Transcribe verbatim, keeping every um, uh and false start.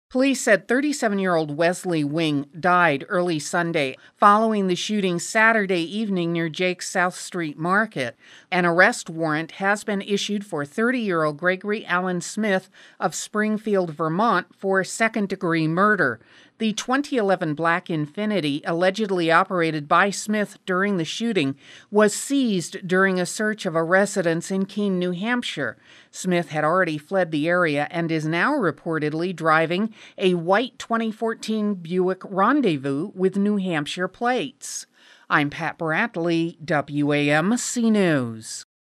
Police said thirty-seven-year-old Wesley Wing died early Sunday following the shooting Saturday evening near Jake's South Street Market. An arrest warrant has been issued for thirty-year-old Gregory Allen Smith of Springfield, Vermont, for second-degree murder. The twenty eleven Black Infiniti, allegedly operated by Smith during the shooting, was seized during a search of a residence in Keene, New Hampshire. Smith had already fled the area and is now reportedly driving a white twenty fourteen Buick Rendezvous with New Hampshire plates. I'm Pat Bradley, W A M C News.